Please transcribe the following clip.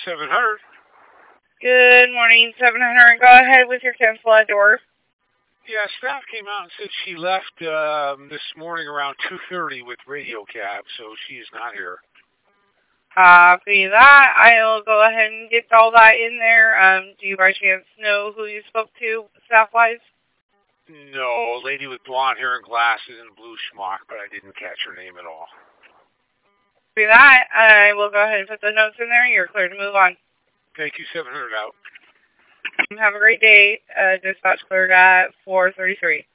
700. Good morning, 700. Go ahead with your cancel at door. Yeah, staff came out and said she left this morning around 2:30 with radio cab, so she is not here. Copy that. I'll go ahead and get all that in there. Do you by chance know who you spoke to, staff-wise? No, a lady with blonde hair and glasses and a blue schmuck, but I didn't catch her name at all. Copy that. I will go ahead and put the notes in there. You're clear to move on. Thank you, 700 out. Have a great day. Dispatch cleared at 4:33.